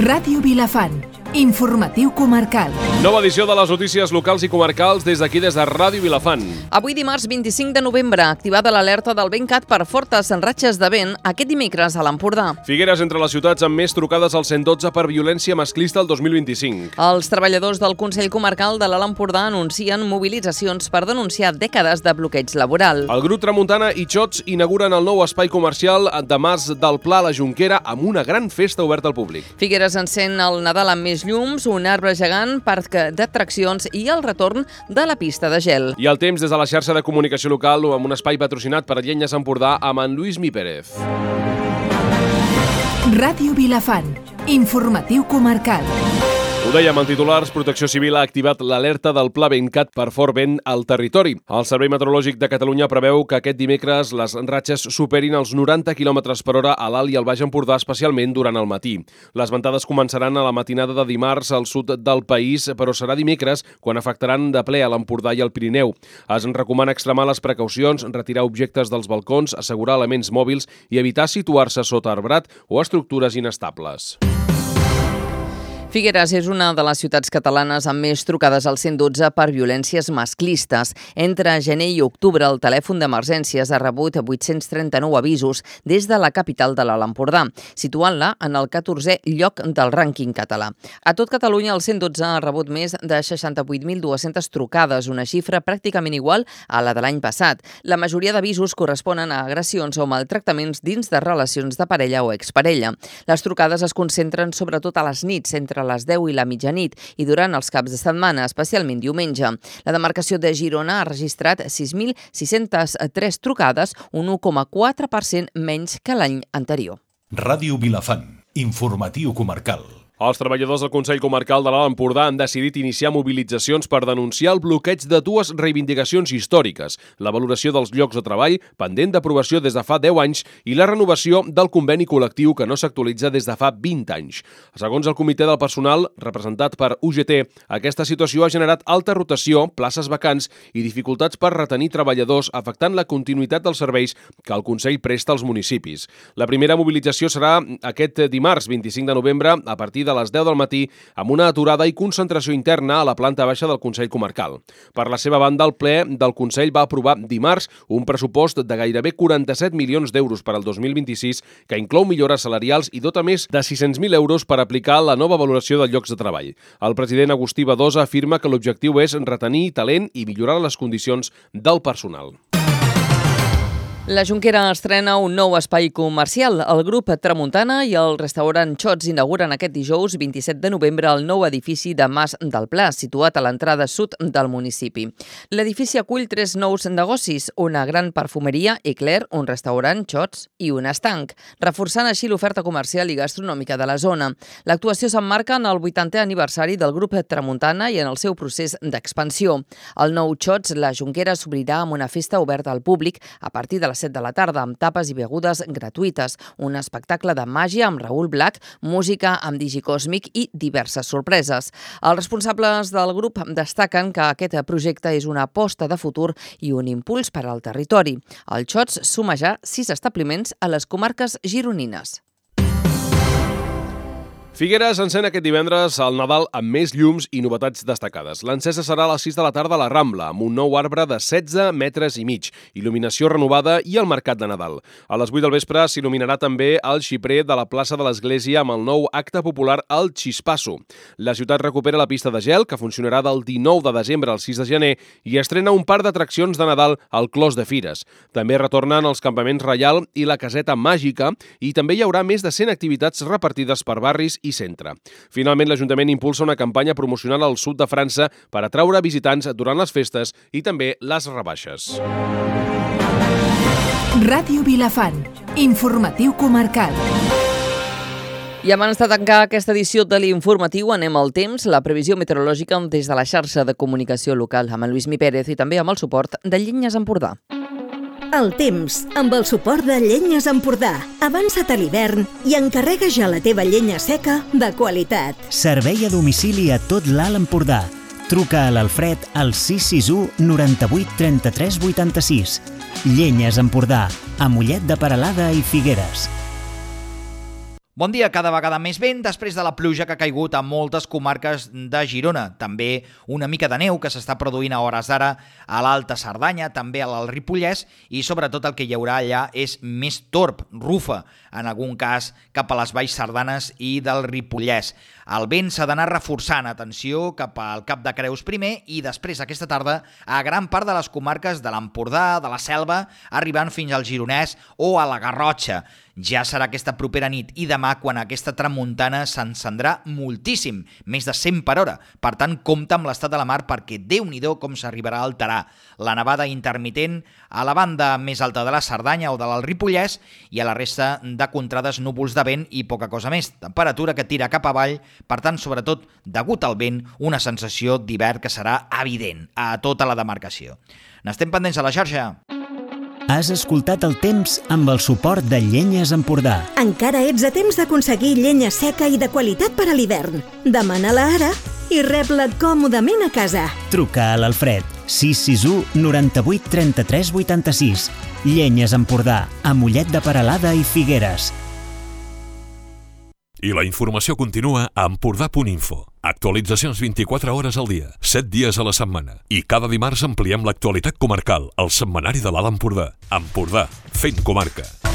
Ràdio Vilafant, informatiu comarcal. Nova edició de les notícies locals i comarcals des de Ràdio Vilafant. Avui dimarts 25 de novembre, activada l'alerta del Ventcat per fortes ratxes de vent aquest dimecres a l'Empordà. Figueres entre les ciutats amb més trucades al 112 per violència masclista el 2025. Els treballadors del Consell Comarcal de l'Alt Empordà anuncien mobilitzacions per denunciar dècades de bloqueig laboral. El grup Tramuntana i Xots inauguren el nou espai comercial de Mas del Pla a la Jonquera amb una gran festa oberta al públic. Figueres encén el Nadal amb més llums, un arbre gegant, parc d'atraccions i el retorn de la pista de gel. I el temps des de la xarxa de comunicació local amb un espai patrocinat per Llenyes Empordà amb en Lluís Mi Pérez. Ràdio Vilafant, informatiu comarcal. Ho dèiem en titulars, Protecció Civil ha activat l'alerta del Pla Ventcat per fort vent al territori. El Servei Meteorològic de Catalunya preveu que aquest dimecres les ratxes superin els 90 km per hora a l'Alt i al Baix Empordà, especialment durant el matí. Les ventades començaran a la matinada de dimarts al sud del país, però serà dimecres quan afectaran de ple a l'Empordà i al Pirineu. Es recomana extremar les precaucions, retirar objectes dels balcons, assegurar elements mòbils i evitar situar-se sota arbrat o estructures inestables. Figueres és una de les ciutats catalanes amb més trucades al 112 per violències masclistes. Entre gener i octubre, el telèfon d'emergències ha rebut 839 avisos des de la capital de l'Alt Empordà, situant-la en el 14è lloc del rànquing català. A tot Catalunya, el 112 ha rebut més de 68.200 trucades, una xifra pràcticament igual a la de l'any passat. La majoria d'avisos corresponen a agressions o maltractaments dins de relacions de parella o exparella. Les trucades es concentren sobretot a les nits, entre les 10 i la mitjanit i durant els caps de setmana, especialment diumenge. La demarcació de Girona ha registrat 6.603 trucades, un 1,4% menys que l'any anterior. Ràdio Vilafant, informatiu comarcal. Els treballadors del Consell Comarcal de l'Alt Empordà han decidit iniciar mobilitzacions per denunciar el bloqueig de dues reivindicacions històriques, la valoració dels llocs de treball, pendent d'aprovació des de fa 10 anys, i la renovació del conveni col·lectiu que no s'actualitza des de fa 20 anys. Segons el Comitè del Personal, representat per UGT, aquesta situació ha generat alta rotació, places vacants i dificultats per retenir treballadors, afectant la continuïtat dels serveis que el Consell presta als municipis. La primera mobilització serà aquest dimarts, 25 de novembre, a partir de les 10 del matí, amb una aturada i concentració interna a la planta baixa del Consell Comarcal. Per la seva banda, el ple del Consell va aprovar dimarts un pressupost de gairebé 47 milions d'euros per al 2026, que inclou millores salarials i dota més de 600.000 euros per aplicar la nova valoració de llocs de treball. El president Agustí Badosa afirma que l'objectiu és retenir talent i millorar les condicions del personal. La Jonquera estrena un nou espai comercial. El grup Tramuntana i el restaurant Xots inauguren aquest dijous 27 de novembre el nou edifici de Mas del Pla, situat a l'entrada sud del municipi. L'edifici acull 3 nous negocis, una gran perfumeria, Eclair, un restaurant Xots i un estanc, reforçant així l'oferta comercial i gastronòmica de la zona. L'actuació s'emmarca en el 80è aniversari del grup Tramuntana i en el seu procés d'expansió. El nou Xots, la Jonquera, s'obrirà amb una festa oberta al públic a partir de les 7 de la tarda, amb tapes i begudes gratuïtes, un espectacle de màgia amb Raül Black, música amb Digicòsmic i diverses sorpreses. Els responsables del grup destaquen que aquest projecte és una aposta de futur i un impuls per al territori. El Xots suma ja 6 establiments a les comarques gironines. Figueres encén aquest divendres el Nadal amb més llums i novetats destacades. L'encesa serà a les 6 de la tarda a la Rambla, amb un nou arbre de 16 metres i mig, il·luminació renovada i el mercat de Nadal. A les 8 del vespre s'il·luminarà també el xiprer de la plaça de l'Església amb el nou acte popular El Xispasso. La ciutat recupera la pista de gel, que funcionarà del 19 de desembre al 6 de gener, i estrena un parc d'atraccions de Nadal al Clos de Fires. També retornen els campaments Reial i la Caseta Màgica, i també hi haurà més de 100 activitats repartides per barris i centre. Finalment, l'Ajuntament impulsa una campanya promocional al sud de França per atraure visitants durant les festes i també les rebaixes. Ràdio Vilafant, informatiu comarcal. I abans de tancar aquesta edició de l'informatiu, anem al temps, la previsió meteorològica des de la xarxa de comunicació local amb en Lluís Mi Pérez i també amb el suport de Llenyes Empordà. El temps, amb el suport de Llenyes Empordà. Avança't a l'hivern i encarrega ja la teva llenya seca de qualitat. Servei a domicili a tot l'Alt Empordà. Truca a l'Alfred al 661 98 33 86. Llenyes Empordà, a Mollet de Peralada i Figueres. Bon dia, cada vegada més vent després de la pluja que ha caigut a moltes comarques de Girona. També una mica de neu que s'està produint a hores d'ara a l'Alta Cerdanya, també a l'Alt Ripollès, i sobretot el que hi haurà allà és més torb, rufa, en algun cas cap a les Valls Cerdanes i del Ripollès. El vent s'ha d'anar reforçant, atenció, cap al Cap de Creus primer i després aquesta tarda a gran part de les comarques de l'Empordà, de la Selva, arribant fins al Gironès o a la Garrotxa. Ja serà aquesta propera nit i demà quan aquesta tramuntana s'encendrà moltíssim, més de 100 per hora. Per tant, compta amb l'estat de la mar perquè Déu-n'hi-do com s'arribarà a alterar. La nevada intermitent a la banda més alta de la Cerdanya o de l'Alt Ripollès i a la resta de contrades núvols de vent i poca cosa més. Temperatura que tira cap avall, per tant, sobretot, degut al vent, una sensació d'hivern que serà evident a tota la demarcació. N'estem pendents a la xarxa. Has escoltat el temps amb el suport de Llenyes Empordà. Encara ets a temps d'aconseguir llenya seca i de qualitat per a l'hivern. Demana-la ara i rep-la còmodament a casa. Truca a l'Alfred 661 98 33 86. Llenyes Empordà, a Mollet de Peralada i Figueres. I la informació continua a empordà.info. Actualitzacions 24 hores al dia, 7 dies a la setmana. I cada dimarts ampliem l'actualitat comarcal, al setmanari de l'Alt Empordà. Empordà, fent comarca.